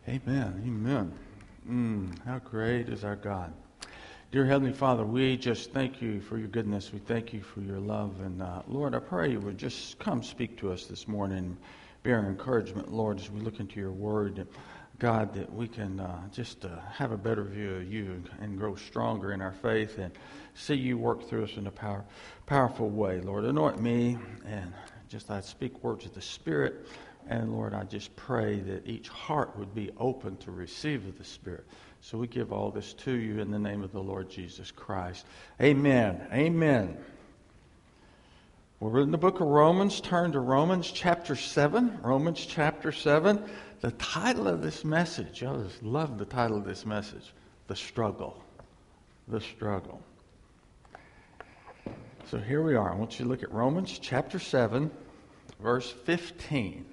Amen. How great is our God. Dear Heavenly Father, we just thank you for your goodness. We thank you for your love. And Lord, I pray you would just come speak to us this morning. Be our encouragement, Lord, as we look into your word. God, that we can just have a better view of you and grow stronger in our faith and see you work through us in a powerful way. Lord, anoint me and just I speak words of the Spirit. And Lord, I just pray that each heart would be open to receive of the Spirit. So we give all this to you in the name of the Lord Jesus Christ. Amen. Amen. We're in the book of Romans. Turn to Romans chapter 7. Romans chapter 7. The title of this message, I just love the title of this message, The Struggle. The Struggle. So here we are. I want you to look at Romans chapter 7, verse 15.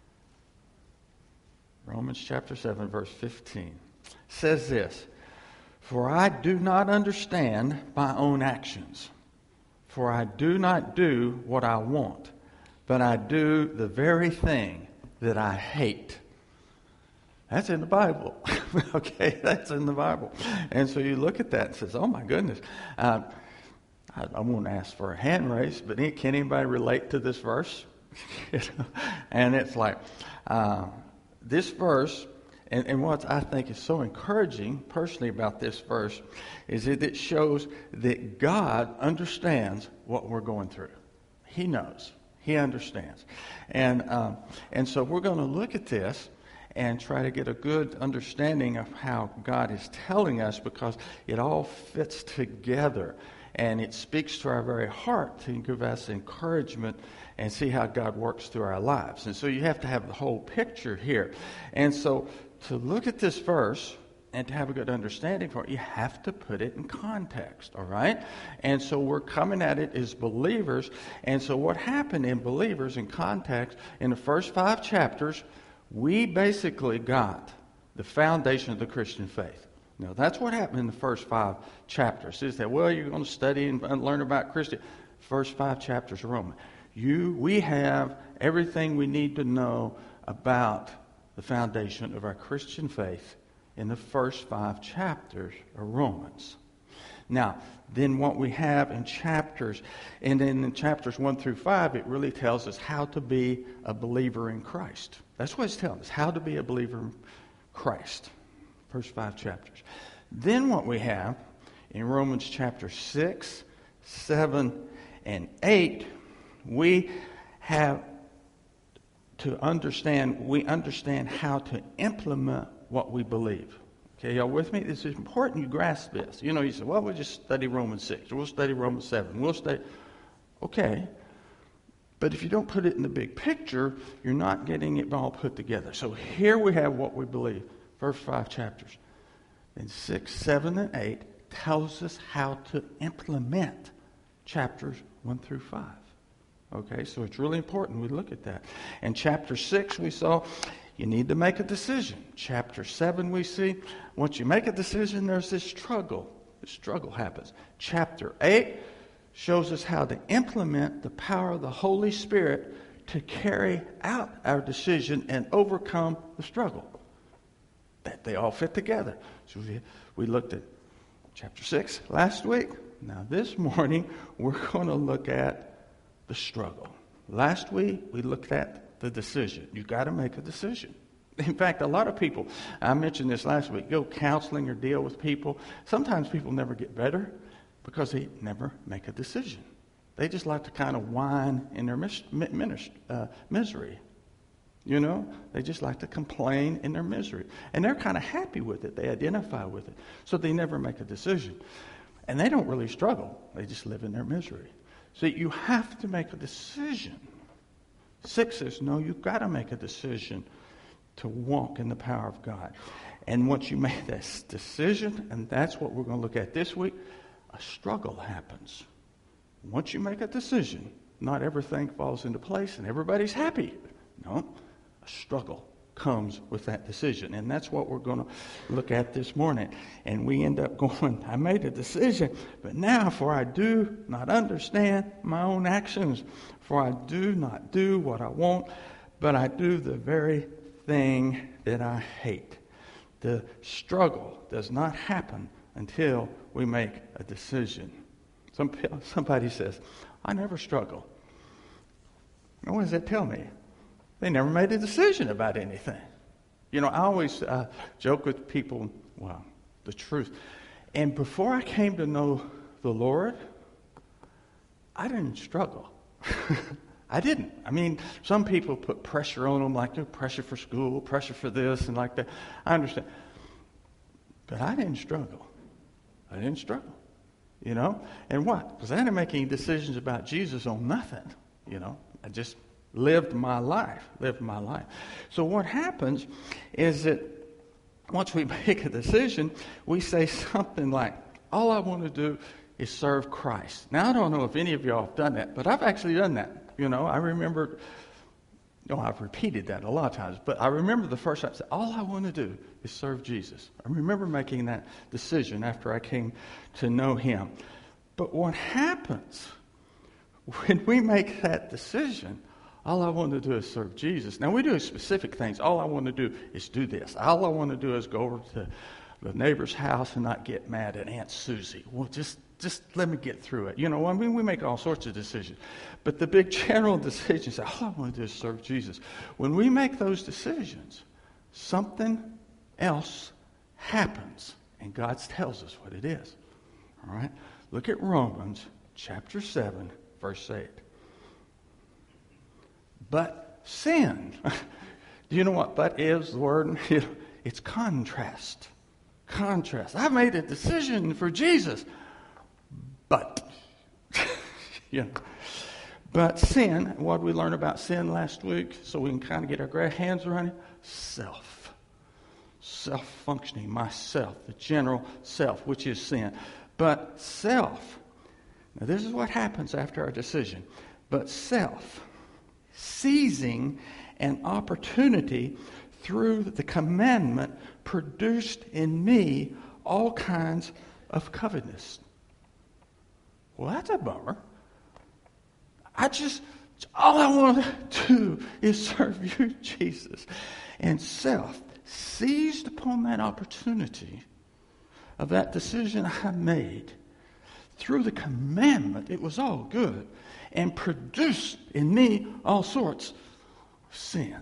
Romans chapter 7, verse 15 says this, "For I do not understand my own actions, for I do not do what I want, but I do the very thing that I hate." That's in the Bible. Okay, that's in the Bible. And so you look at that and says, oh my goodness. I won't ask for a hand raise, but can anybody relate to this verse? And it's like, this verse, and what I think is so encouraging personally about this verse is that it shows that God understands what we're going through. He knows. He understands. And so we're going to look at this and try to get a good understanding of how God is telling us, because it all fits together. And it speaks to our very heart to give us encouragement and see how God works through our lives. And so you have to have the whole picture here. And so to look at this verse and to have a good understanding for it, you have to put it in context, all right? And so we're coming at it as believers. And so what happened in believers in context, in the first 5 chapters, we basically got the foundation of the Christian faith. Now, that's what happened in the first 5 chapters. Is that, well, you're going to study and learn about Christian. First 5 chapters of Romans. We have everything we need to know about the foundation of our Christian faith in the first 5 chapters of Romans. Now, then what we have in chapters, and then in chapters 1 through 5, it really tells us how to be a believer in Christ. That's what it's telling us, how to be a believer in Christ. First 5 chapters. Then what we have in Romans chapter 6, 7, and 8, we have to understand, we understand how to implement what we believe. Okay, y'all with me? This is important you grasp this. You know, you say, well, we'll just study Romans 6, or we'll study Romans 7, we'll study. Okay, but if you don't put it in the big picture, you're not getting it all put together. So here we have what we believe. First 5 chapters. And 6, 7, and 8 tells us how to implement chapters 1 through 5. Okay, so it's really important we look at that. In chapter 6, we saw you need to make a decision. Chapter 7, we see once you make a decision, there's this struggle. This struggle happens. Chapter 8 shows us how to implement the power of the Holy Spirit to carry out our decision and overcome the struggle. That they all fit together. So we looked at chapter 6 last week. Now this morning, we're going to look at the struggle. Last week, we looked at the decision. You've got to make a decision. In fact, a lot of people, I mentioned this last week, go counseling or deal with people. Sometimes people never get better because they never make a decision. They just like to kind of whine in their misery. You know, they just like to complain in their misery. And they're kind of happy with it. They identify with it. So they never make a decision. And they don't really struggle. They just live in their misery. So you have to make a decision. 6 says, no, you've got to make a decision to walk in the power of God. And once you make this decision, and that's what we're going to look at this week, a struggle happens. Once you make a decision, not everything falls into place and everybody's happy. No. A struggle comes with that decision. And that's what we're going to look at this morning. And we end up going, I made a decision, but now for I do not understand my own actions, for I do not do what I want, but I do the very thing that I hate. The struggle does not happen until we make a decision. Somebody says, I never struggle. And what does that tell me? They never made a decision about anything. You know, I always joke with people, well, the truth. And before I came to know the Lord, I didn't struggle. I didn't. I mean, some people put pressure on them, like pressure for school, pressure for this, and like that. I understand. But I didn't struggle. I didn't struggle. You know? And what? Because I didn't make any decisions about Jesus on nothing. You know? I just lived my life. So what happens is that once we make a decision, we say something like, all I want to do is serve Christ. Now, I don't know if any of y'all have done that, but I've actually done that. You know, I remember, I've repeated that a lot of times, but I remember the first time I said, all I want to do is serve Jesus. I remember making that decision after I came to know him. But what happens when we make that decision, all I want to do is serve Jesus. Now, we do specific things. All I want to do is do this. All I want to do is go over to the neighbor's house and not get mad at Aunt Susie. Well, just let me get through it. You know, I mean, we make all sorts of decisions. But the big general decision is, all I want to do is serve Jesus. When we make those decisions, something else happens. And God tells us what it is. All right? Look at Romans chapter 7, verse 8. But sin. Do you know what but is, the word? It's contrast. Contrast. I've made a decision for Jesus. But. You know. But sin, what did we learn about sin last week? So we can kind of get our hands around it. Self. Self-functioning, myself, the general self, which is sin. But self. Now this is what happens after our decision. But self, seizing an opportunity through the commandment, produced in me all kinds of covetousness. Well, that's a bummer. All I want to do is serve you, Jesus. And self seized upon that opportunity of that decision I made through the commandment. It was all good. And produced in me all sorts of sin.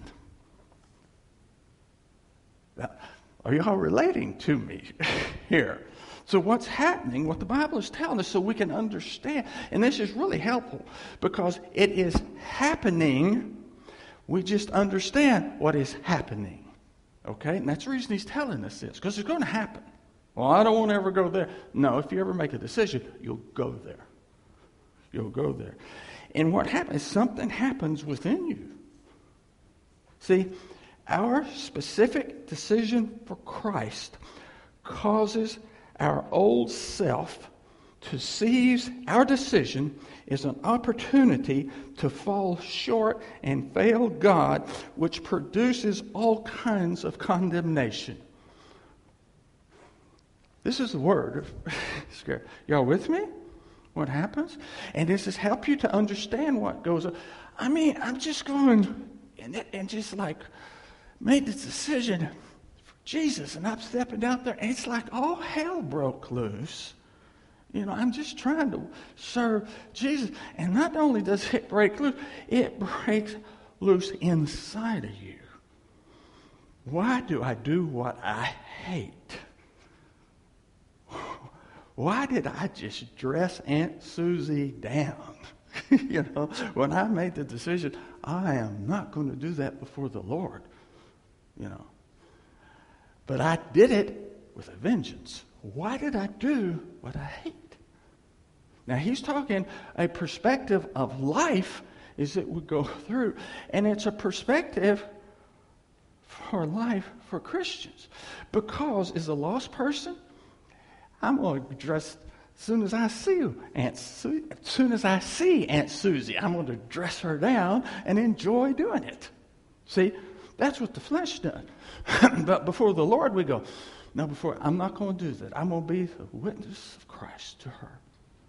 Now, are you all relating to me here? So what's happening, what the Bible is telling us so we can understand, and this is really helpful because it is happening. We just understand what is happening. Okay? And that's the reason he's telling us this, because it's going to happen. Well, I don't want to ever go there. No, if you ever make a decision, you'll go there. You'll go there. And what happens, something happens within you. See, our specific decision for Christ causes our old self to seize our decision as an opportunity to fall short and fail God, which produces all kinds of condemnation. This is the word. Y'all with me? What happens? And this is help you to understand what goes on. I mean, I'm just going and just like made this decision for Jesus, and I'm stepping out there, and it's like all hell broke loose. You know, I'm just trying to serve Jesus. And not only does it break loose, it breaks loose inside of you. Why do I do what I hate? Why did I just dress Aunt Susie down? You know, when I made the decision, I am not going to do that before the Lord. You know. But I did it with a vengeance. Why did I do what I hate? Now, he's talking a perspective of life as it would go through. And it's a perspective for life for Christians. Because as a lost person, I'm going to dress as soon as I see Aunt Susie, I'm going to dress her down and enjoy doing it. See, that's what the flesh does. But before the Lord, we go, no, I'm not going to do that. I'm going to be the witness of Christ to her.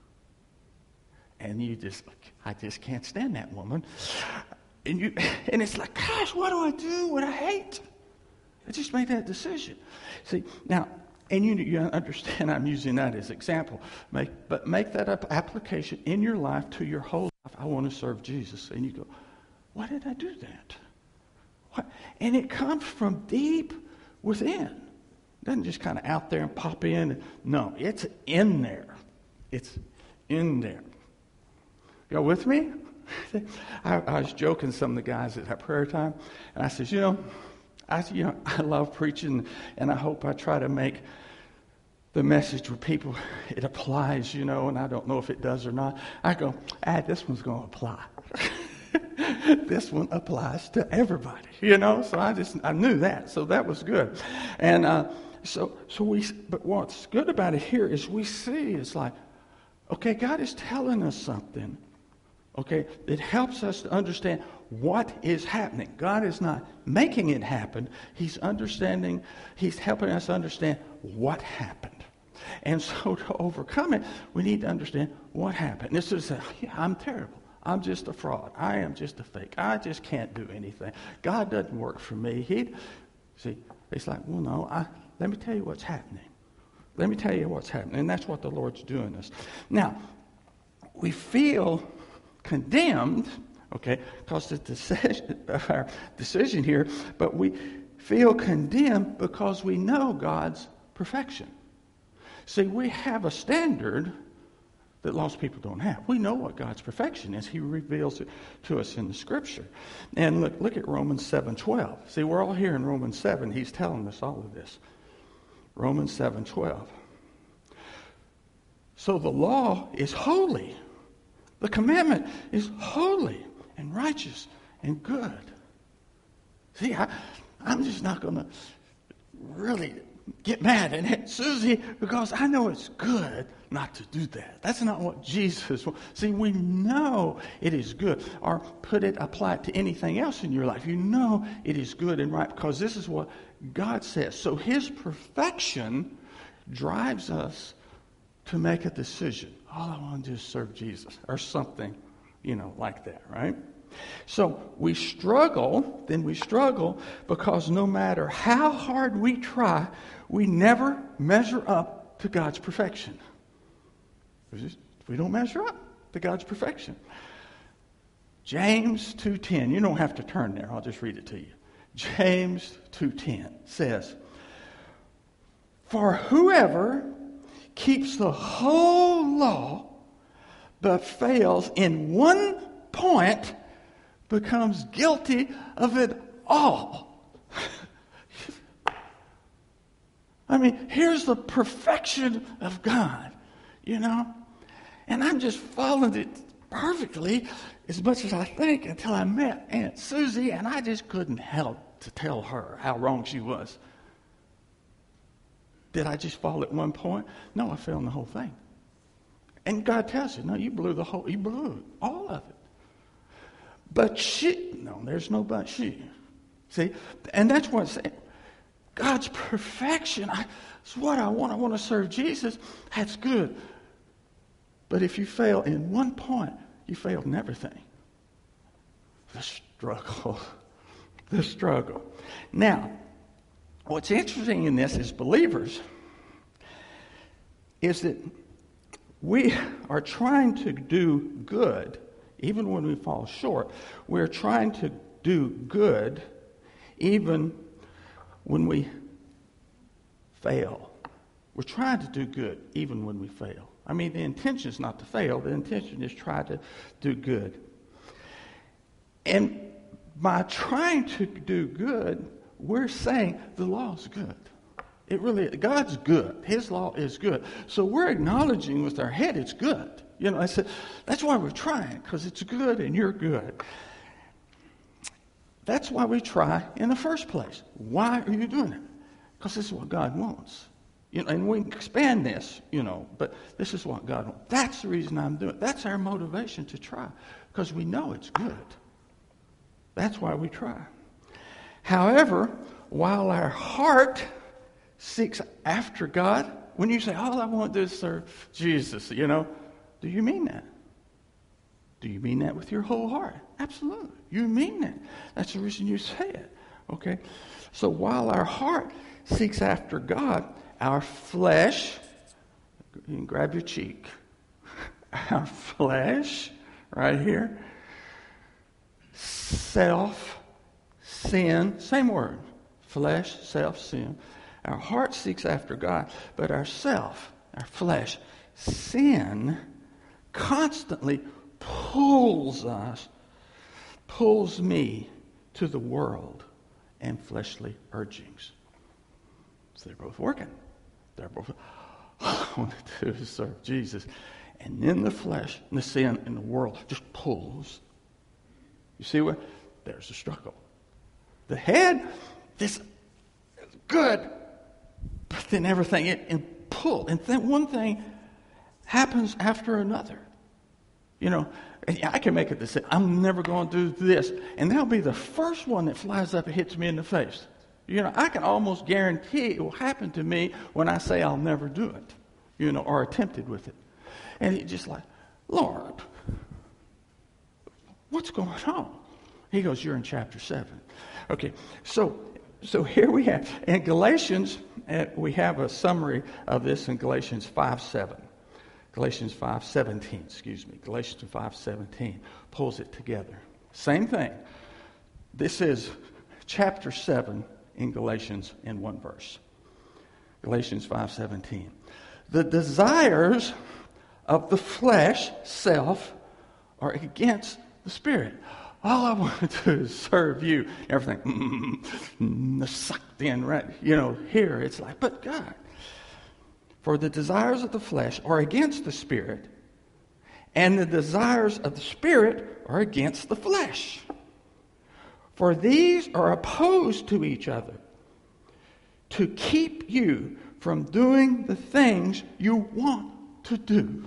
And I just can't stand that woman. And it's like, gosh, what do I do? What I hate? I just made that decision. See, now, and you understand I'm using that as example. But make that application in your life to your whole life. I want to serve Jesus. And you go, why did I do that? What? And it comes from deep within. It doesn't just kind of out there and pop in. No, it's in there. It's in there. Y'all with me? I was joking some of the guys at that prayer time, and I said, I love preaching, and I hope I try to make the message where people, it applies, and I don't know if it does or not. I go, this one's going to apply. This one applies to everybody, So I knew that, so that was good. And but what's good about it here is we see it's like, okay, God is telling us something. Okay, it helps us to understand what is happening. God is not making it happen. He's helping us understand what happened. And so to overcome it, we need to understand what happened. This is, I'm terrible. I'm just a fraud. I am just a fake. I just can't do anything. God doesn't work for me. It's like, well, no, let me tell you what's happening. Let me tell you what's happening. And that's what the Lord's doing us. Now, we feel condemned, okay, because of our decision here, but we feel condemned because we know God's perfection. See, we have a standard that lost people don't have. We know what God's perfection is. He reveals it to us in the Scripture. And look at Romans 7:12. See, we're all here in Romans 7. He's telling us all of this. Romans 7:12. So the law is holy. The commandment is holy and righteous and good. See, I'm just not going to really get mad at it, Susie, because I know it's good not to do that. That's not what Jesus wants. See, we know it is good. Or apply it to anything else in your life. You know it is good and right because this is what God says. So his perfection drives us to make a decision. All I want to do is serve Jesus or something, like that, right? So we struggle because no matter how hard we try, we never measure up to God's perfection. We don't measure up to God's perfection. James 2:10, you don't have to turn there, I'll just read it to you. James 2:10 says, "For whoever keeps the whole law but fails in one point becomes guilty of it all." I mean, here's the perfection of God, and I'm just following it perfectly as much as I think until I met Aunt Susie, and I just couldn't help to tell her how wrong she was. Did I just fall at one point? No, I fell in the whole thing. And God tells you, no, you blew all of it. But there's no but she. See? And that's what I'm saying. God's perfection, it's what I want. I want to serve Jesus. That's good. But if you fail in one point, you failed in everything. The struggle. Now, what's interesting in this as believers is that we are trying to do good, even when we fall short. We're trying to do good, even when we fail. We're trying to do good, even when we fail. I mean, the intention is not to fail. The intention is try to do good. And by trying to do good, we're saying the law is good. God's good. His law is good. So we're acknowledging with our head it's good. I said, that's why we're trying, because it's good and you're good. That's why we try in the first place. Why are you doing it? Because this is what God wants. And we can expand this, but this is what God wants. That's the reason I'm doing it. That's our motivation to try, because we know it's good. That's why we try. However, while our heart seeks after God, when you say, all I want to do is serve Jesus, do you mean that? Do you mean that with your whole heart? Absolutely. You mean that. That's the reason you say it. Okay? So while our heart seeks after God, our flesh, you can grab your cheek, our flesh, right here, self, sin, same word, flesh, self, sin. Our heart seeks after God, but our self, our flesh, sin constantly pulls me to the world and fleshly urgings. So they're both working. They're both, all I want to do is serve Jesus. And then the flesh and the sin in the world just pulls. You see what? There's a struggle. The head, this is good, but then everything, it pull. And then one thing happens after another. You know, I can make a decision. I'm never going to do this. And that'll be the first one that flies up and hits me in the face. You know, I can almost guarantee it will happen to me when I say I'll never do it, you know, or attempted with it. And it's just like, Lord, what's going on? He goes, you're in chapter 7. Okay, so here we have, in Galatians, we have a summary of this in Galatians 5:7. Galatians 5:17, Galatians 5:17 pulls it together. Same thing. This is chapter 7 in Galatians in one verse. Galatians 5:17. The desires of the flesh, self, are against the Spirit. All I want to do is serve you. Everything sucked in, right? You know, here it's like, but God. For the desires of the flesh are against the Spirit, and the desires of the Spirit are against the flesh. For these are opposed to each other, to keep you from doing the things you want to do.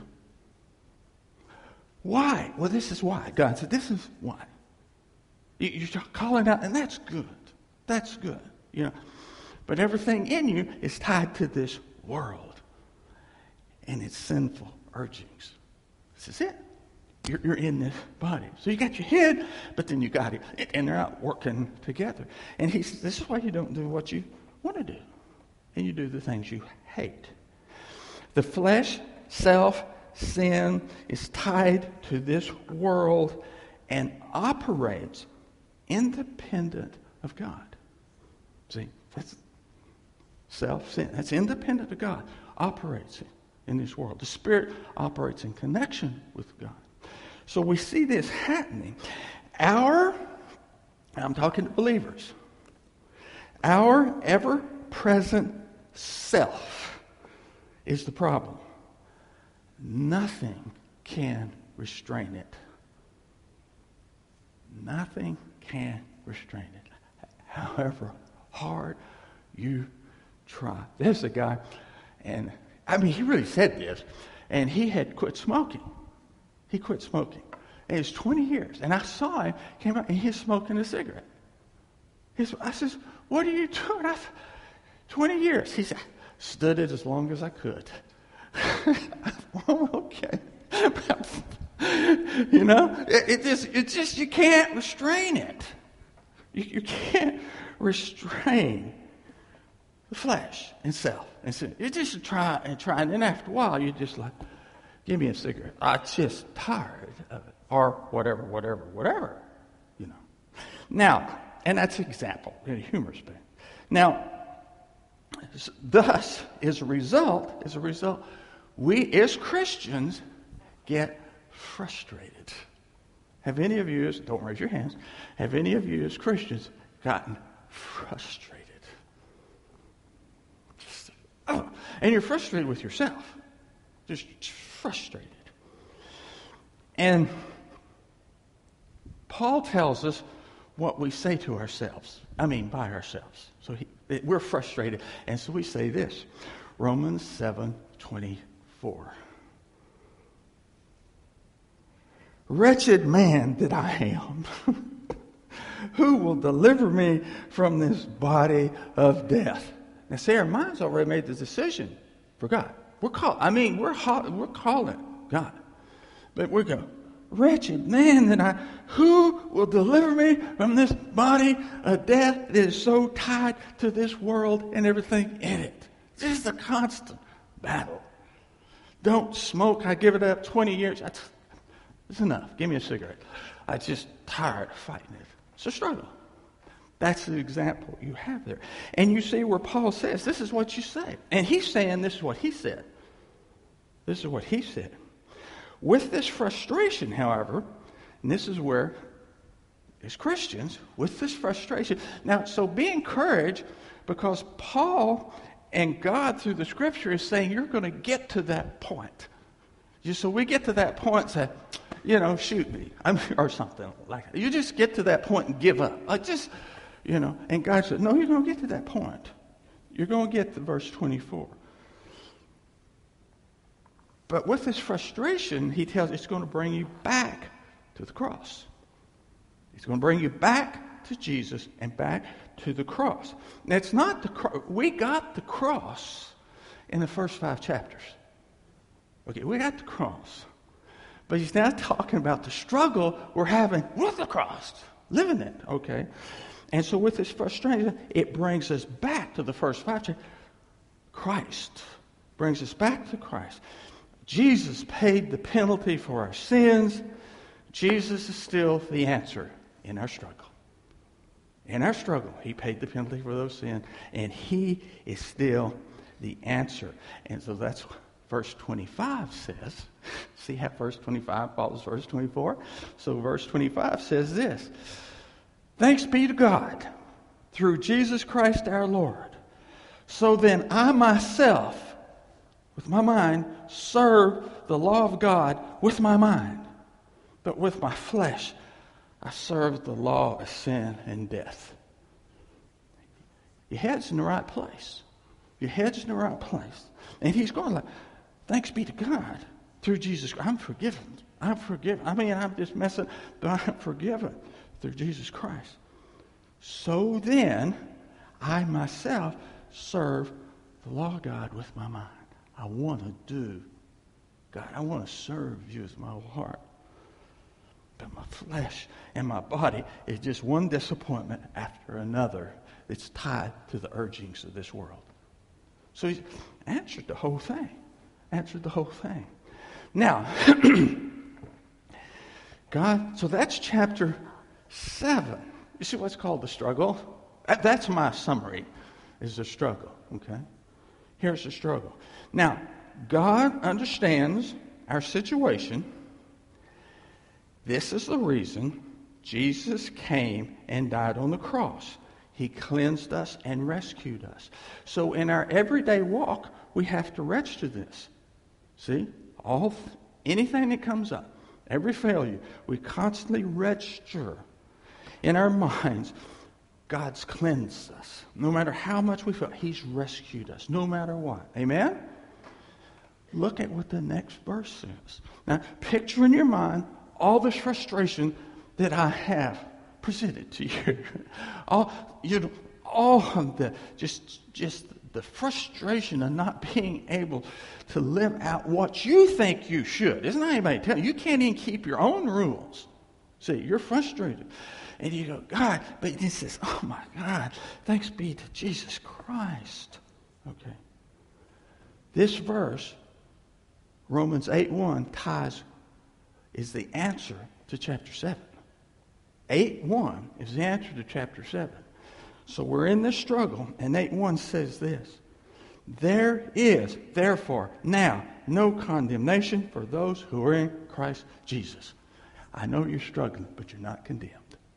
Why? Well, this is why. God said, this is why. You're calling out, and that's good. That's good. You know, but everything in you is tied to this world and its sinful urgings. This is it. You're in this body. So you got your head, but then you got it, and they're not working together. And he says, this is why you don't do what you want to do, and you do the things you hate. The flesh, self, sin is tied to this world and operates independent of God. See, that's self, sin. That's independent of God. Operates in this world. The Spirit operates in connection with God. So we see this happening. I'm talking to believers, our ever-present self is the problem. Nothing can restrain it. Nothing can restrain it. However hard you try. There's a guy, and I mean, he really said this, and he had quit smoking. He quit smoking. And it's 20 years. And I saw him, came out, and he's smoking a cigarette. I says, what are you doing? 20 years. He said, stood it as long as I could. Well, okay. You know, it's just, you can't restrain it. You can't restrain the flesh and self. And so you just try, and then after a while, you're just like, give me a cigarette. I'm just tired of it. Or whatever, you know. Now, and that's an example in a humorous way. Now, thus, as a result, we as Christians get frustrated. Have any of you, don't raise your hands, have any of you as Christians gotten frustrated? And you're frustrated with yourself. Just frustrated. And Paul tells us what we say to ourselves. I mean, by ourselves. So we're frustrated. And so we say this. Romans 7:24. Wretched man that I am. Who will deliver me from this body of death? Now, see, our mind's already made the decision for God. We're calling God. But we're going, wretched man who will deliver me from this body of death that is so tied to this world and everything in it? This is a constant battle. Don't smoke. I give it up 20 years. It's enough. Give me a cigarette. I'm just tired of fighting it. It's a struggle. That's the example you have there. And you see where Paul says, this is what you say. And he's saying this is what he said. This is what he said. With this frustration, however, and this is where, as Christians, with this frustration. Now, so be encouraged, because Paul and God through the Scripture is saying you're going to get to that point. So we get to that point and say, shoot me, or something like that. You just get to that point and give up. And God said, no, you're going to get to that point. You're going to get to verse 24. But with this frustration, he tells it's going to bring you back to the cross. It's going to bring you back to Jesus and back to the cross. Now, it's not the cross. We got the cross in the first 5 chapters. Okay, we got the cross. But he's now talking about the struggle we're having with the cross, living it, okay? And so with this frustration, it brings us back to the first 5 chapters. Christ brings us back to Christ. Jesus paid the penalty for our sins. Jesus is still the answer in our struggle. In our struggle, he paid the penalty for those sins, and he is still the answer. And so that's what verse 25 says. See how verse 25 follows verse 24? So verse 25 says this: Thanks be to God through Jesus Christ our Lord. So then I myself, with my mind, serve the law of God with my mind. But with my flesh, I serve the law of sin and death. Your head's in the right place. Your head's in the right place. And he's going like, thanks be to God through Jesus Christ. I'm forgiven. I'm forgiven. I mean, I'm just messing, but I'm forgiven through Jesus Christ. So then, I myself serve the law of God with my mind. I want to do, God, I want to serve you with my whole heart. But my flesh and my body is just one disappointment after another that's tied to the urgings of this world. So he's answered the whole thing. Answered the whole thing. Now, God, so that's chapter 7. You see what's called the struggle? That's my summary, is the struggle, okay? Here's the struggle. Now, God understands our situation. This is the reason Jesus came and died on the cross. He cleansed us and rescued us. So in our everyday walk, we have to register this. See? Anything that comes up, every failure, we constantly register in our minds. God's cleansed us. No matter how much we fail, he's rescued us, no matter what. Amen? Look at what the next verse says. Now, picture in your mind all this frustration that I have presented to you. all of the just the frustration of not being able to live out what you think you should. Isn't anybody telling you? You can't even keep your own rules. See, you're frustrated. And you go, God, but he says, oh my God, thanks be to Jesus Christ. Okay. This verse, Romans 8:1, is the answer to chapter 7. 8:1 is the answer to chapter 7. So we're in this struggle, and 8:1 says this: There is, therefore, now no condemnation for those who are in Christ Jesus. I know you're struggling, but you're not condemned.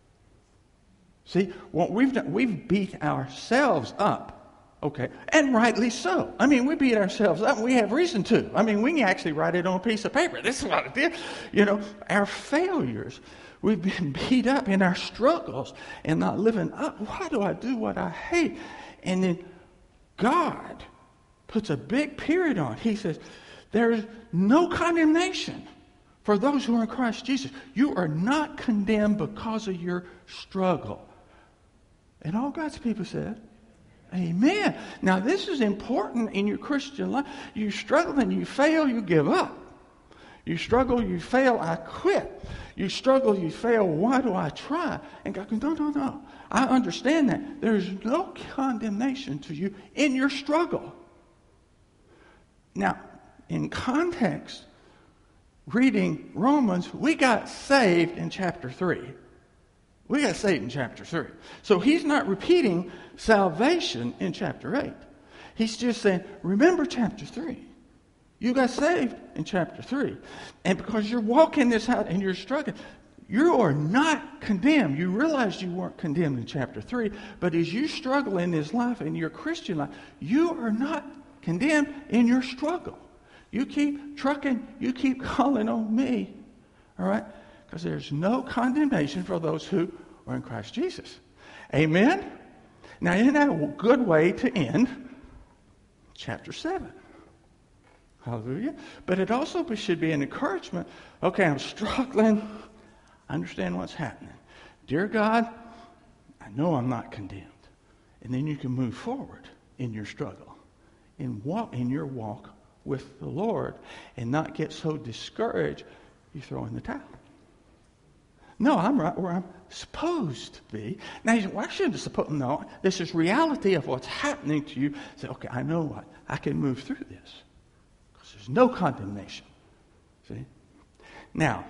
See, what we've done, we've beat ourselves up, okay, and rightly so. I mean, we beat ourselves up, and we have reason to. I mean, we can actually write it on a piece of paper. This is what it did. Our failures, we've been beat up in our struggles and not living up. Why do I do what I hate? And then God puts a big period on. He says, there is no condemnation for those who are in Christ Jesus. You are not condemned because of your struggle. And all God's people said, amen. Now, this is important in your Christian life. You struggle and you fail, you give up. You struggle, you fail, I quit. You struggle, you fail, why do I try? And God goes, no. I understand that. There's no condemnation to you in your struggle. Now, in context, reading Romans, we got saved in chapter 3. We got saved in chapter 3. So he's not repeating salvation in chapter 8. He's just saying, remember chapter 3. You got saved in chapter 3. And because you're walking this out and you're struggling, you are not condemned. You realize you weren't condemned in chapter 3, but as you struggle in this life, in your Christian life, you are not condemned in your struggle. You keep trucking, you keep calling on me, all right? Because there's no condemnation for those who are in Christ Jesus. Amen? Now, isn't that a good way to end chapter 7? Hallelujah. But it also should be an encouragement. Okay, I'm struggling. I understand what's happening. Dear God, I know I'm not condemned. And then you can move forward in your struggle and walk in your walk with the Lord and not get so discouraged you throw in the towel. No, I'm right where I'm supposed to be. Now, you say, well, I shouldn't have supposed. No, this is reality of what's happening to you. Say, okay, I know what. I can move through this. Because there's no condemnation. See? Now,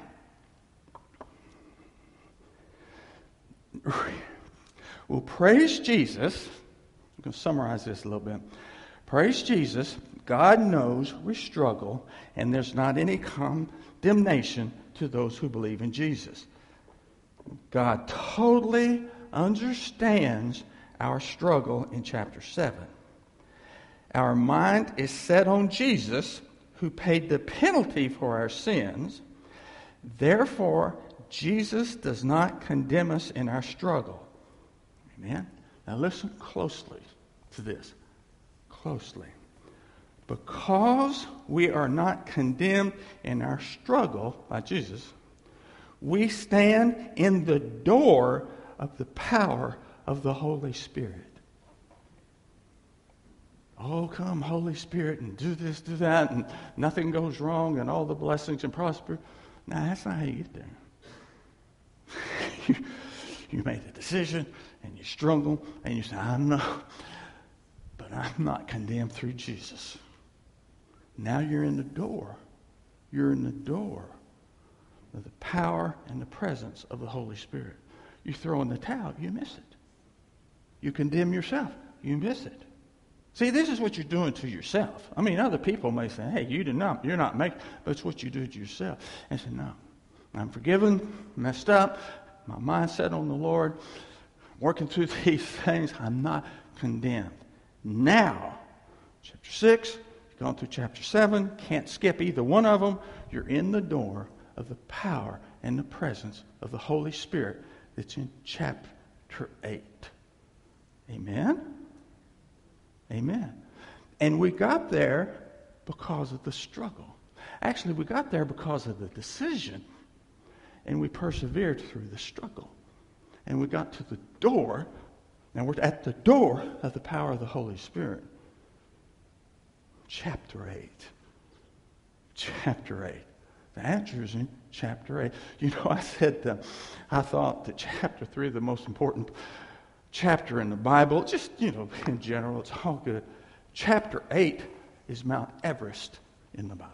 well, praise Jesus. I'm going to summarize this a little bit. Praise Jesus. God knows we struggle, and there's not any condemnation to those who believe in Jesus. God totally understands our struggle in chapter 7. Our mind is set on Jesus, who paid the penalty for our sins. Therefore, Jesus does not condemn us in our struggle. Amen? Now listen closely to this. Closely. Because we are not condemned in our struggle by Jesus, we stand in the door of the power of the Holy Spirit. Oh, come, Holy Spirit, and do this, do that, and nothing goes wrong, and all the blessings and prosper. No, that's not how you get there. You made a decision, and you struggle, and you say, I know, but I'm not condemned through Jesus. Now you're in the door. You're in the door of the power and the presence of the Holy Spirit. You throw in the towel, you miss it. You condemn yourself, you miss it. See, this is what you're doing to yourself. I mean, other people may say, hey, you're not making, but it's what you do to yourself. And say, no, I'm forgiven, messed up, my mind's set on the Lord, working through these things, I'm not condemned. Now, chapter 6, you've gone through chapter 7, can't skip either one of them. You're in the door of the power and the presence of the Holy Spirit that's in chapter 8. Amen? Amen. And we got there because of the struggle. Actually, we got there because of the decision. And we persevered through the struggle. And we got to the door. Now we're at the door of the power of the Holy Spirit. Chapter 8. Chapter 8. The answer is in chapter 8. You know, I said, I thought that chapter 3 is the most important chapter in the Bible. Just, in general, it's all good. Chapter 8 is Mount Everest in the Bible.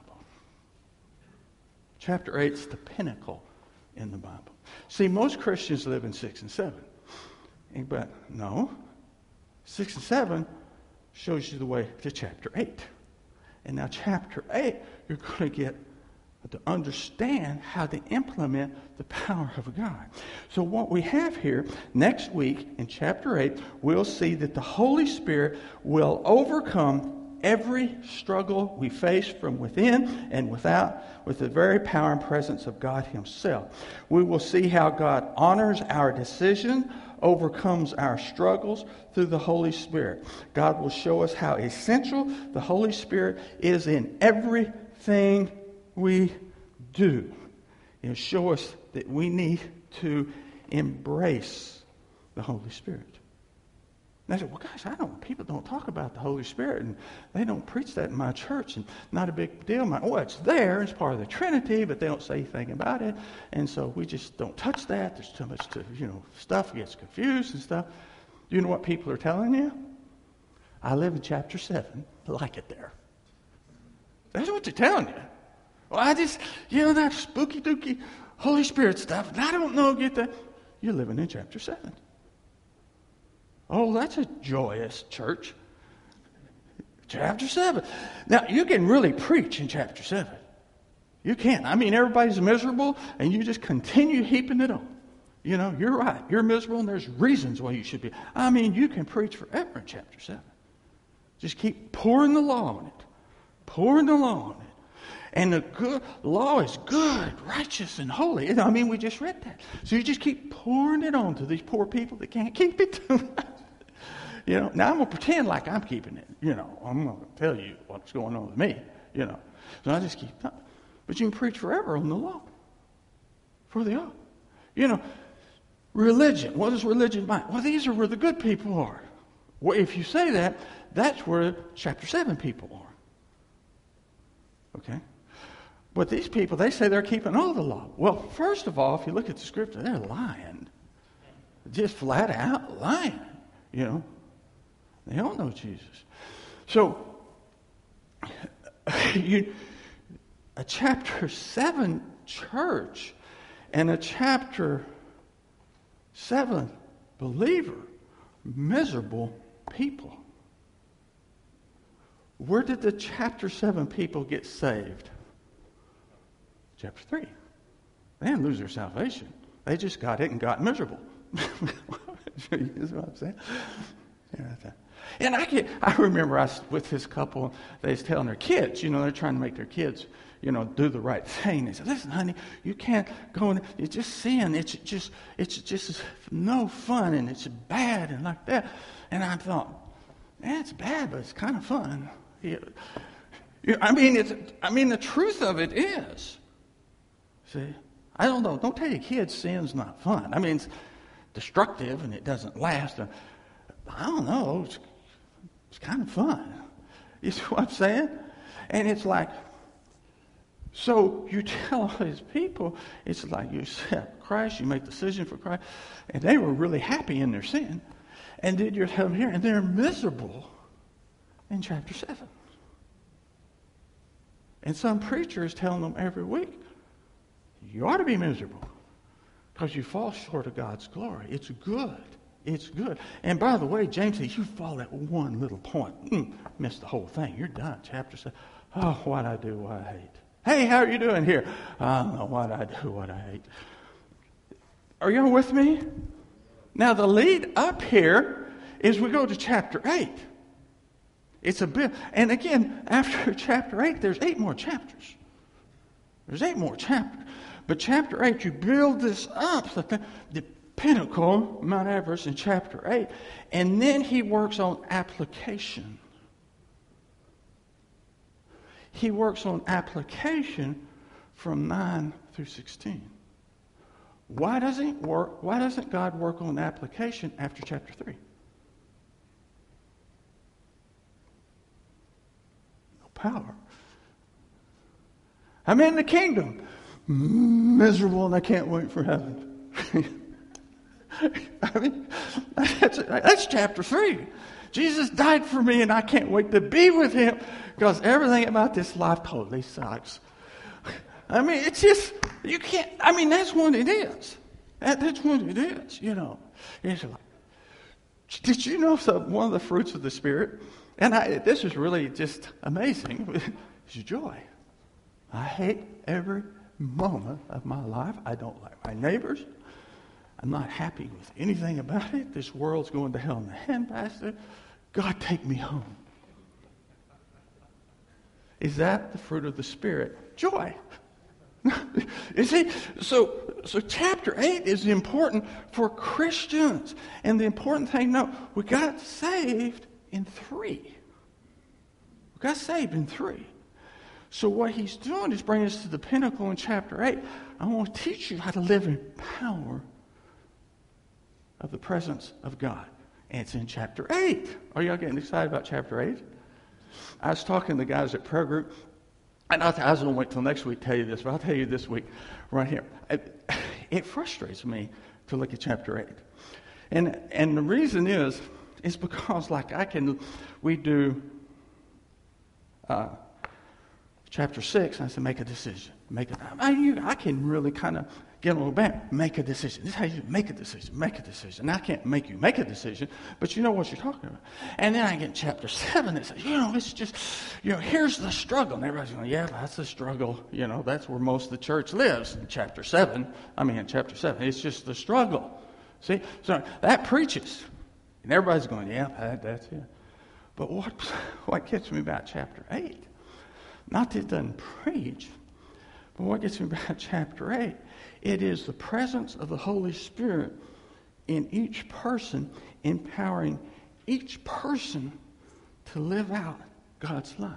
Chapter 8 is the pinnacle in the Bible. See, most Christians live in 6 and 7. But no, 6 and 7 shows you the way to chapter 8. And now chapter 8, you're going to get to understand how to implement the power of God. So what we have here, next week in chapter 8, we'll see that the Holy Spirit will overcome every struggle we face from within and without with the very power and presence of God Himself. We will see how God honors our decision, overcomes our struggles through the Holy Spirit. God will show us how essential the Holy Spirit is in everything we do. He'll show us that we need to embrace the Holy Spirit. And I said, well, gosh, people don't talk about the Holy Spirit, and they don't preach that in my church, and not a big deal. Well, it's there, it's part of the Trinity, but they don't say anything about it, and so we just don't touch that. There's too much stuff gets confused and stuff. Do you know what people are telling you? I live in chapter 7. I like it there. That's what they're telling you. Well, I just, that spooky dooky Holy Spirit stuff, and I don't know, get that. You're living in chapter 7. Oh, that's a joyous church. Chapter 7. Now, you can really preach in chapter 7. You can. I mean, everybody's miserable, and you just continue heaping it on. You're right. You're miserable, and there's reasons why you should be. I mean, you can preach forever in chapter 7. Just keep pouring the law on it. Pouring the law on it. And the good law is good, righteous, and holy. I mean, we just read that. So you just keep pouring it on to these poor people that can't keep it. Now I'm going to pretend like I'm keeping it. I'm going to tell you what's going on with me. So I just keep talking. But you can preach forever on the law. For the law. Religion. What is religion by? Well, these are where the good people are. Well, if you say that, that's where chapter 7 people are. Okay? But these people, they say they're keeping all the law. Well, first of all, if you look at the scripture, they're lying. Just flat out lying. They don't know Jesus. So, a chapter 7 church and a chapter 7 believer, miserable people. Where did the chapter 7 people get saved? Chapter 3. They didn't lose their salvation. They just got it and got miserable. Is what I'm saying? And I remember I was with this couple, they was telling their kids, they're trying to make their kids, do the right thing. They said, listen, honey, you can't go in, it's just sin. It's just no fun, and it's bad and like that. And I thought, it's bad, but it's kind of fun. The truth of it is, see, I don't know. Don't tell your kids sin's not fun. I mean, it's destructive and it doesn't last. I don't know. It's kind of fun. You see what I'm saying? And it's like, so you tell all these people, it's like you accept Christ, you make decision for Christ, and they were really happy in their sin. And then you're telling them here, and they're miserable in chapter 7. And some preacher is telling them every week, you ought to be miserable because you fall short of God's glory. It's good. It's good. And by the way, James says, you fall at one little point. Miss the whole thing. You're done. Chapter 7. Oh, what I do, what I hate. Hey, how are you doing here? I don't know what I do, what I hate. Are y'all with me? Now, the lead up here is we go to chapter 8. It's a bit, and again, after chapter 8, there's 8 more chapters. There's 8 more chapters. But chapter 8, you build this up, the pinnacle, Mount Everest in chapter 8, and then he works on application. He works on application from 9 through 16. Why doesn't God work on application after chapter 3? No power. I'm in the kingdom. Miserable, and I can't wait for heaven. I mean, that's chapter 3. Jesus died for me, and I can't wait to be with him because everything about this life totally sucks. I mean, it's just, you can't, I mean, that's what it is. That's what it is, It's like, did you know one of the fruits of the Spirit, and this is really just amazing, is joy. I hate every moment of my life. I don't like my neighbors. I'm not happy with anything about it. This world's going to hell in a handbasket. God, take me home. Is that the fruit of the Spirit? Joy. You see, so chapter 8 is important for Christians. And the important thing, we got saved in 3. We got saved in 3. So what he's doing is bringing us to the pinnacle in chapter 8. I want to teach you how to live in power of the presence of God. And it's in chapter 8. Are y'all getting excited about chapter 8? I was talking to the guys at prayer group, and I was going to wait till next week to tell you this, but I'll tell you this week right here. It frustrates me to look at chapter 8. And the reason is because we do chapter 6, and I said, make a decision. I can really kind of get a little back. Make a decision. This is how you make a decision. Make a decision. And I can't make you make a decision, but you know what you're talking about. And then I get chapter 7. It says, it's just, here's the struggle. And everybody's going, yeah, that's the struggle. That's where most of the church lives. In chapter 7, it's just the struggle. See? So that preaches. And everybody's going, yeah, that's it. But what gets me about chapter 8? Not that it doesn't preach, but what gets me about chapter 8, it is the presence of the Holy Spirit in each person, empowering each person to live out God's life.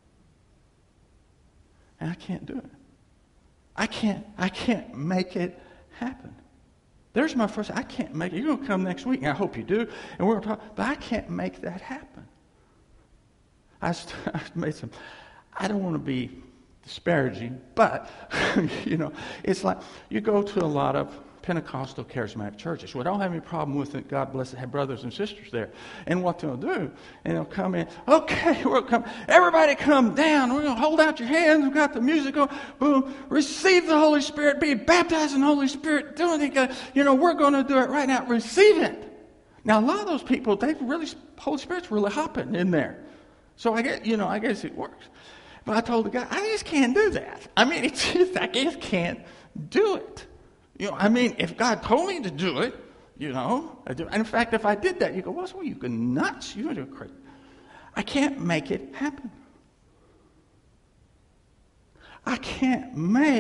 And I can't do it. I can't make it happen. There's my first. I can't make it. You're going to come next week, and I hope you do, and we're going to talk, but I can't make that happen. I don't want to be disparaging, but, it's like you go to a lot of Pentecostal charismatic churches. Well, I don't have any problem with it. God bless it. Have brothers and sisters there. And what they'll do, and they'll come in, okay, everybody come down. We're going to hold out your hands. We've got the music going. Boom. Receive the Holy Spirit. Be baptized in the Holy Spirit. We're going to do it right now. Receive it. Now, a lot of those people, Holy Spirit's really hopping in there. So I guess it works. But I told the guy, I just can't do that. I just can't do it. If God told me to do it, I do. And in fact, if I did that, you go, well, you go nuts. You're going to go crazy. I can't make it happen. I can't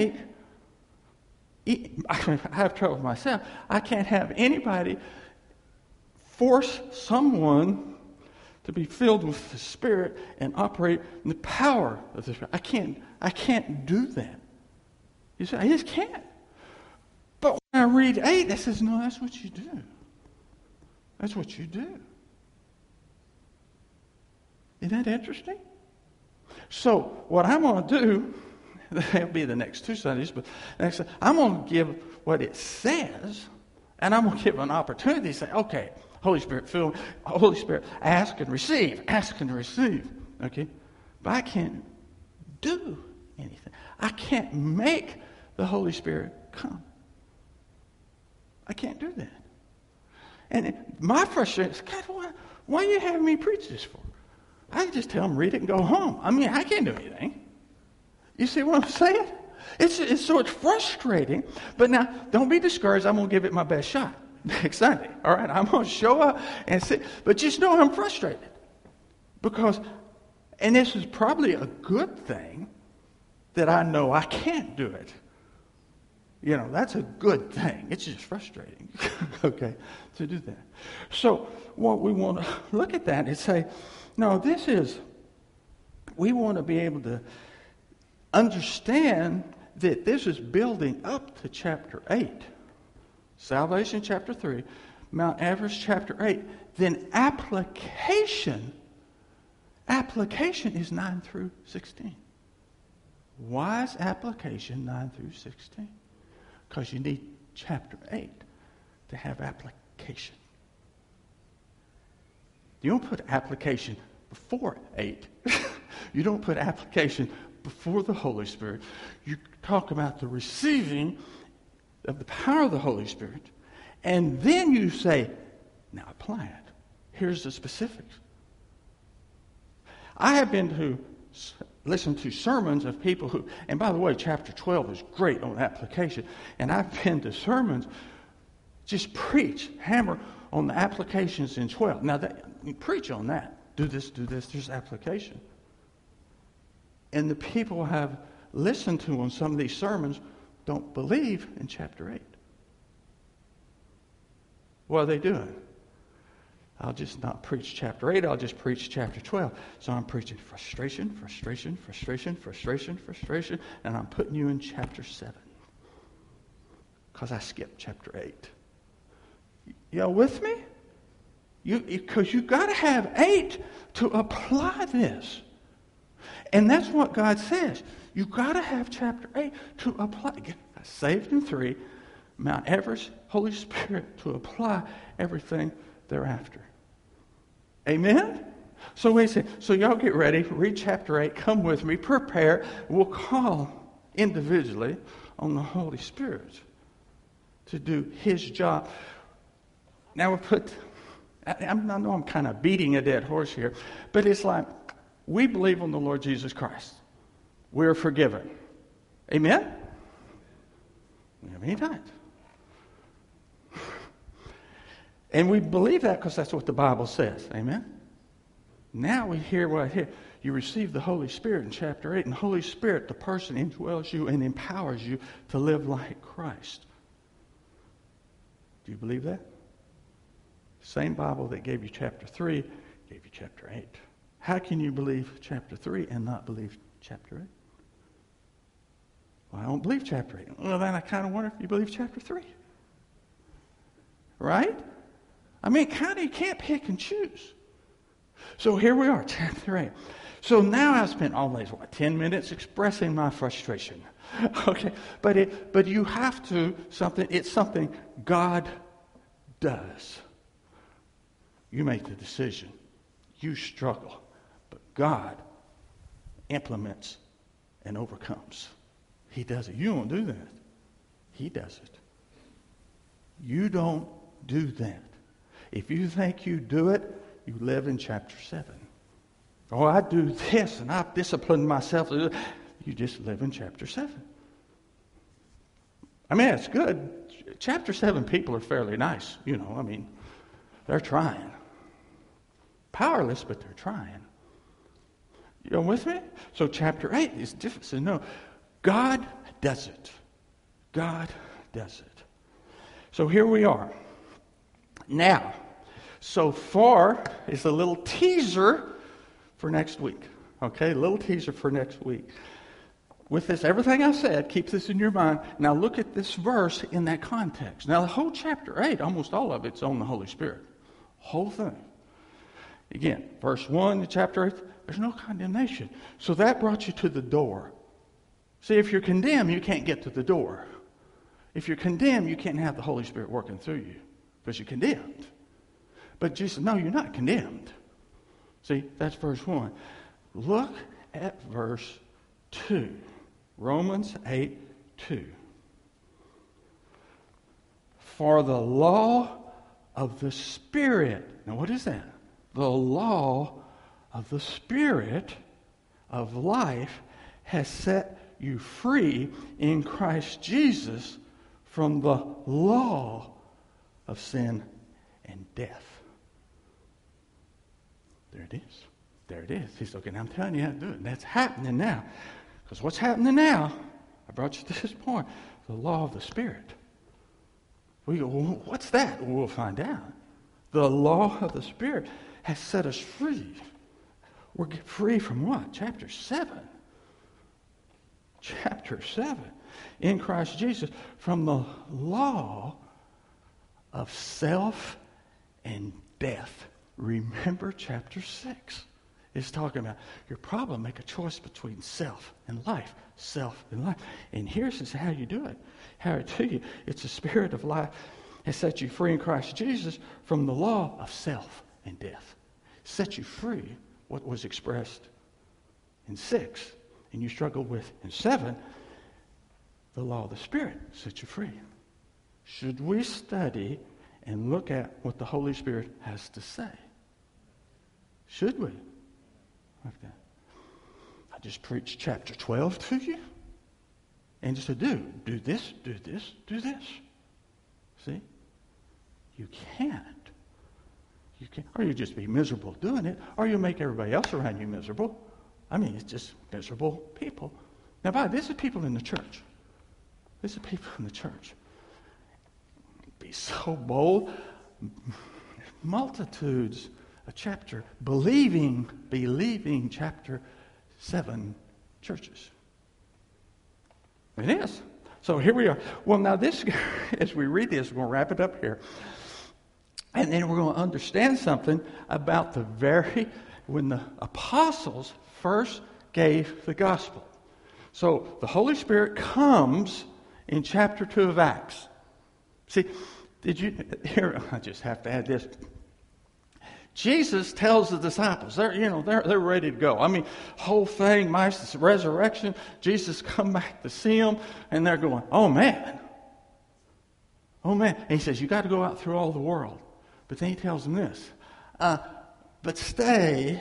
I have trouble with myself. I can't have anybody force someone to be filled with the Spirit and operate in the power of the Spirit. I can't do that. You say, I just can't. But when I read 8, it says, no, that's what you do. That's what you do. Isn't that interesting? So what I'm going to do, that'll be the next 2 Sundays, but I'm going to give what it says, and I'm going to give an opportunity to say, okay, Holy Spirit, fill. Holy Spirit, ask and receive. Ask and receive. Okay? But I can't do anything. I can't make the Holy Spirit come. I can't do that. And my frustration is, God, why are you having me preach this for? I can just tell them, read it, and go home. I can't do anything. You see what I'm saying? It's frustrating. But now, don't be discouraged. I'm going to give it my best shot next Sunday. All right, I'm going to show up and see. But just know I'm frustrated. And this is probably a good thing that I know I can't do it. That's a good thing. It's just frustrating, okay, to do that. So what we want to look at that is say, no, we want to be able to understand that this is building up to chapter 8. Salvation, chapter 3. Mount Everest, chapter 8. Then application is 9 through 16. Why is application 9 through 16? Because you need chapter 8 to have application. You don't put application before 8. You don't put application before the Holy Spirit. You talk about the receiving of the power of the Holy Spirit, and then you say, now apply it. Here's the specifics. I have been to listen to sermons of people who, and by the way, chapter 12 is great on application, and I've been to sermons, just preach, hammer on the applications in 12. Now, you preach on that. Do this, there's application. And the people have listened to on some of these sermons don't believe in chapter 8. What are they doing? I'll just not preach chapter 8, I'll just preach chapter 12. So I'm preaching frustration, and I'm putting you in chapter 7. Because I skipped chapter 8. Y'all with me? Because you got to have 8 to apply this. And that's what God says. You got to have chapter 8 to apply. Saved in 3, Mount Everest, Holy Spirit to apply everything thereafter. Amen? So we say, so y'all get ready, read chapter 8, come with me, prepare. We'll call individually on the Holy Spirit to do His job. Now I know I'm kind of beating a dead horse here, but it's like we believe on the Lord Jesus Christ. We're forgiven. Amen? We have many times. And we believe that because that's what the Bible says. Amen? Now we hear what I hear. You receive the Holy Spirit in chapter 8, and the Holy Spirit, the person, indwells you and empowers you to live like Christ. Do you believe that? Same Bible that gave you chapter 3 gave you chapter 8. How can you believe chapter 3 and not believe chapter 8? Well, I don't believe chapter 8. Well, then I kind of wonder if you believe chapter 3. Right? I mean, you can't pick and choose. So here we are, chapter 8. So now I've spent almost, 10 minutes expressing my frustration. Okay, but you have to, it's something God does. You make the decision. You struggle. But God implements and overcomes. He does it. You don't do that. He does it. You don't do that. If you think you do it, you live in chapter 7. Oh, I do this and I've disciplined myself. You just live in chapter 7. I mean, it's good. Chapter 7 people are fairly nice. They're trying. Powerless, but they're trying. You with me? So chapter 8 is different. So no, God does it. God does it. So here we are. Now, so far is a little teaser for next week. Okay, a little teaser for next week. With this, everything I said, keep this in your mind. Now look at this verse in that context. Now the whole chapter 8, almost all of it's on the Holy Spirit. Whole thing. Again, verse 1 in chapter 8, there's no condemnation. So that brought you to the door. See, if you're condemned, you can't get to the door. If you're condemned, you can't have the Holy Spirit working through you because you're condemned. But Jesus, no, you're not condemned. See, that's verse 1. Look at verse 2. Romans 8:2. For the law of the Spirit. Now what is that? The law of the Spirit of life has set you free in Christ Jesus from the law of sin and death. There it is. There it is. He's looking, I'm telling you how to do it. That's happening now. Because what's happening now, I brought you to this point, the law of the Spirit. We go, well, what's that? Well, we'll find out. The law of the Spirit has set us free. We're free from what? Chapter 7. Chapter 7. In Christ Jesus, from the law of self and death. Remember chapter 6. It's talking about your problem. Make a choice between self and life. Self and life. And here's how you do it. How I tell you, it's the Spirit of life has set you free in Christ Jesus from the law of self and death. Set you free, what was expressed in 6, and you struggle with in 7, the law of the Spirit set you free. Should we study and look at what the Holy Spirit has to say? Should we? Okay. I just preached chapter 12 to you. And just said, do this, do this, do this. See? You can't. You can't. Or you just be miserable doing it, or you make everybody else around you miserable. I mean, it's just miserable people. Now, this is people in the church. This is people in the church. Be so bold. Multitudes, a chapter, believing chapter 7 churches. It is. So here we are. Well, now this, as we read this, we're going to wrap it up here. And then we're going to understand something about when the apostles first gave the gospel. So the Holy Spirit comes in chapter 2 of Acts. See, here, I just have to add this. Jesus tells the disciples, they're ready to go. I mean, whole thing, my resurrection, Jesus come back to see them, and they're going, oh man. And he says, you got to go out through all the world. But then he tells them this, but stay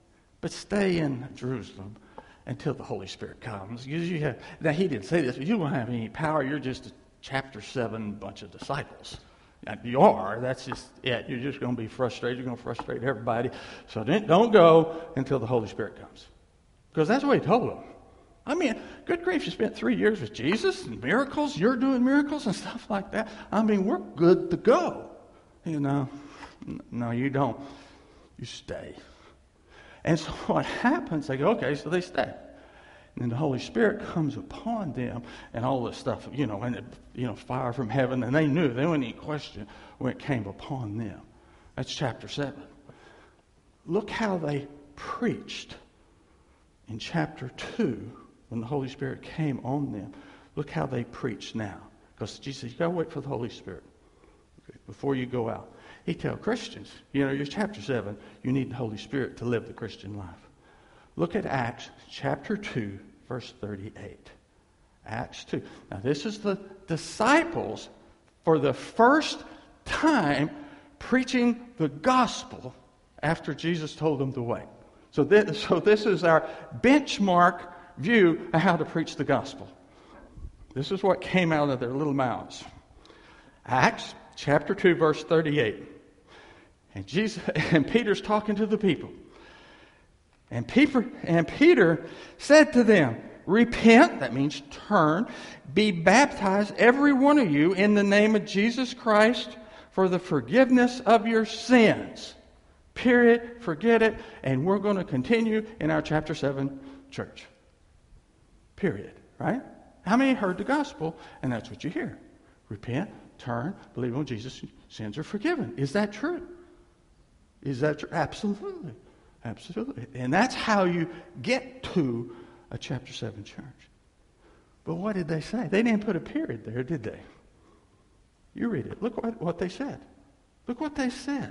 in Jerusalem until the Holy Spirit comes. Now, he didn't say this, but you won't have any power. You're just a chapter 7 bunch of disciples. You are. That's just it. You're just going to be frustrated. You're going to frustrate everybody. So don't go until the Holy Spirit comes. Because that's what he told them. I mean, good grief, you spent 3 years with Jesus and miracles. You're doing miracles and stuff like that. I mean, we're good to go. No, you don't. You stay. And so what happens, they go, okay, so they stay. And then the Holy Spirit comes upon them and all this stuff, fire from heaven. And they knew. There wasn't any question when it came upon them. That's chapter 7. Look how they preached in chapter 2 when the Holy Spirit came on them. Look how they preach now. Because Jesus said, you got to wait for the Holy Spirit before you go out. He tells Christians, you're chapter 7, you need the Holy Spirit to live the Christian life. Look at Acts chapter 2, verse 38. Acts 2. Now this is the disciples for the first time preaching the gospel after Jesus told them to wait. So this is our benchmark view of how to preach the gospel. This is what came out of their little mouths. Acts chapter 2, verse 38. And Peter's talking to the people. And Peter said to them, repent, that means turn, be baptized, every one of you, in the name of Jesus Christ for the forgiveness of your sins. Period. Forget it. And we're going to continue in our chapter 7 church. Period. Right? How many heard the gospel? And that's what you hear. Repent, turn, believe on Jesus, sins are forgiven. Is that true? Is that true? Absolutely. Absolutely. And that's how you get to a chapter 7 church. But what did they say? They didn't put a period there, did they? You read it. Look what they said. Look what they said.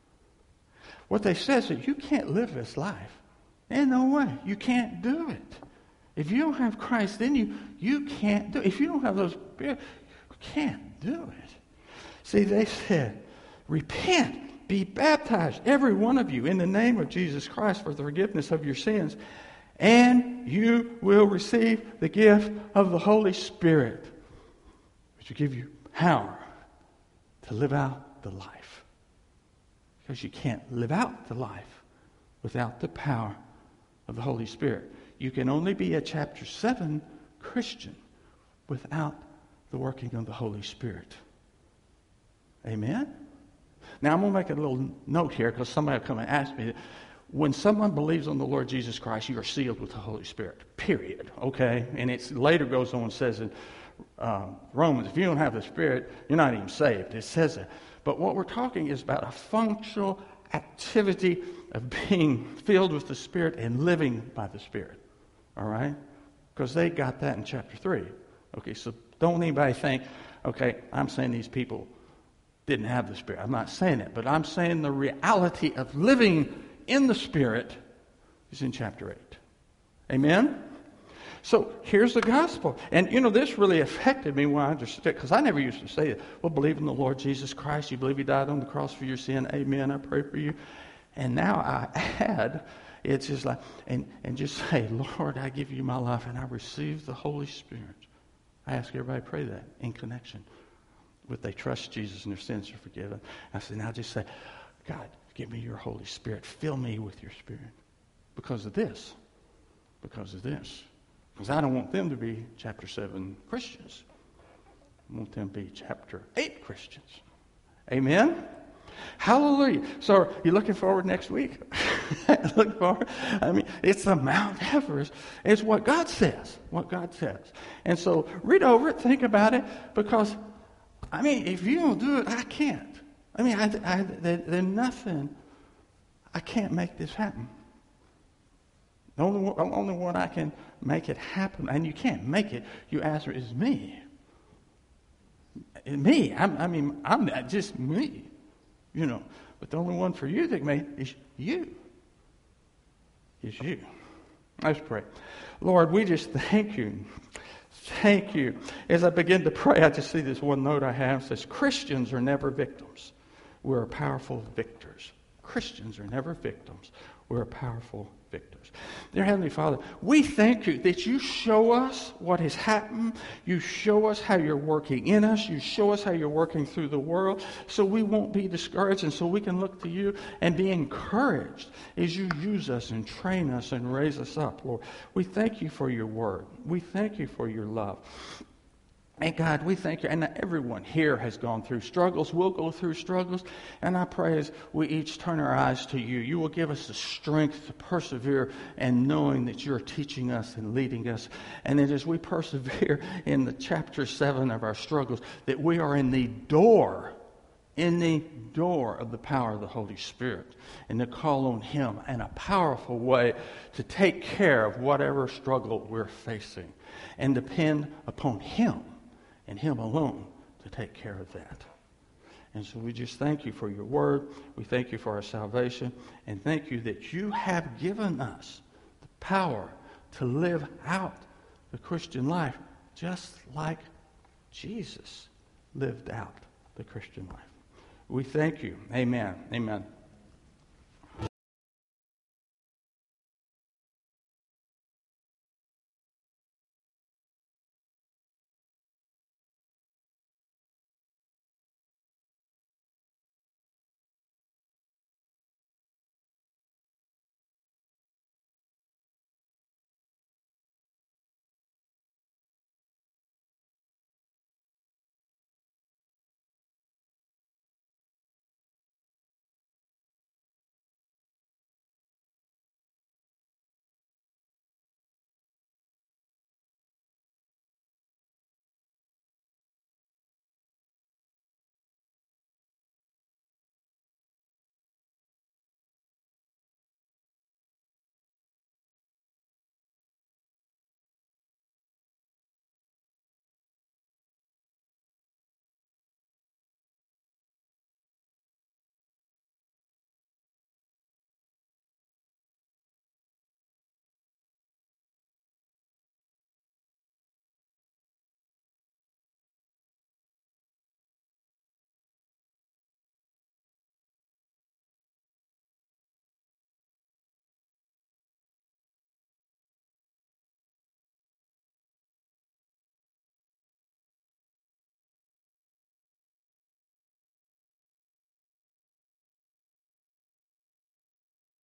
What they said is that you can't live this life. Ain't no way. You can't do it. If you don't have Christ in you can't do it. If you don't have those, you can't do it. See, they said, repent, be baptized, every one of you, in the name of Jesus Christ for the forgiveness of your sins, and you will receive the gift of the Holy Spirit, which will give you power to live out the life. Because you can't live out the life without the power of the Holy Spirit. You can only be a chapter 7 Christian without the working of the Holy Spirit. Amen? Now, I'm going to make a little note here because somebody will come and ask me. When someone believes on the Lord Jesus Christ, you are sealed with the Holy Spirit. Period. Okay? And it later goes on and says in Romans, if you don't have the Spirit, you're not even saved. It says that. But what we're talking is about a functional activity of being filled with the Spirit and living by the Spirit. All right? Because they got that in chapter 3. Okay, so don't anybody think, okay, I'm saying these people didn't have the Spirit. I'm not saying it, but I'm saying the reality of living in the Spirit is in chapter 8. Amen? So here's the gospel. And, this really affected me when I understood, because I never used to say it. Well, believe in the Lord Jesus Christ. You believe He died on the cross for your sin. Amen. I pray for you. And now I add, it's just like, and just say, Lord, I give you my life and I receive the Holy Spirit. I ask everybody to pray that in connection with they trust Jesus and their sins are forgiven. I say, now just say, God, give me your Holy Spirit. Fill me with your Spirit. Because of this. Because of this. Because I don't want them to be chapter 7 Christians. I want them to be chapter 8 Christians. Amen? Hallelujah. So, you looking forward next week? Look forward. I mean, it's the Mount Everest. It's what God says. What God says. And so, read over it, think about it, because, if you don't do it, I can't. I mean, there's nothing. I can't make this happen. The only one I can make it happen, and you can't make it, you answer, is me. Me. I'm just me. You know. But the only one for you that made is you. Is you. Let's pray. Lord, we just thank you. Thank you. As I begin to pray, I just see this one note I have. It says, Christians are never victims. We're powerful victors. Christians are never victims. We're powerful victors. Dear Heavenly Father, we thank you that you show us what has happened. You show us how you're working in us. You show us how you're working through the world, so we won't be discouraged, and so we can look to you and be encouraged as you use us and train us and raise us up, Lord. We thank you for your word. We thank you for your love. And God, we thank you. And everyone here has gone through struggles. We'll go through struggles. And I pray as we each turn our eyes to you, you will give us the strength to persevere and knowing that you're teaching us and leading us. And that as we persevere in the chapter 7 of our struggles, that we are in the door of the power of the Holy Spirit, and to call on him in a powerful way to take care of whatever struggle we're facing, and depend upon him and him alone to take care of that. And so we just thank you for your word. We thank you for our salvation, and thank you that you have given us the power to live out the Christian life just like Jesus lived out the Christian life. We thank you. Amen. Amen.